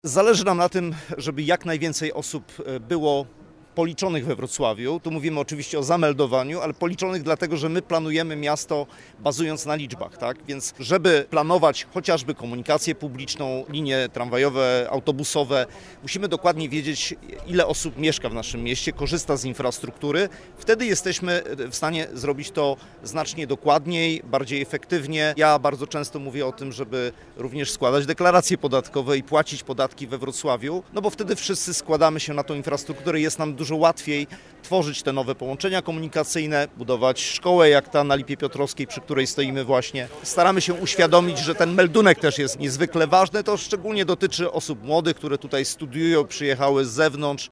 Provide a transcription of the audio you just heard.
Zależy nam na tym, żeby jak najwięcej osób było policzonych we Wrocławiu. Tu mówimy oczywiście o zameldowaniu, ale policzonych dlatego, że my planujemy miasto bazując na liczbach, tak? Więc żeby planować chociażby komunikację publiczną, linie tramwajowe, autobusowe, musimy dokładnie wiedzieć, ile osób mieszka w naszym mieście, korzysta z infrastruktury. Wtedy jesteśmy w stanie zrobić to znacznie dokładniej, bardziej efektywnie. Ja bardzo często mówię o tym, żeby również składać deklaracje podatkowe i płacić podatki we Wrocławiu, no bo wtedy wszyscy składamy się na tą infrastrukturę, jest nam dużo łatwiej tworzyć te nowe połączenia komunikacyjne, budować szkołę jak ta na Lipie Piotrowskiej, przy której stoimy właśnie. Staramy się uświadomić, że ten meldunek też jest niezwykle ważny. To szczególnie dotyczy osób młodych, które tutaj studiują, przyjechały z zewnątrz.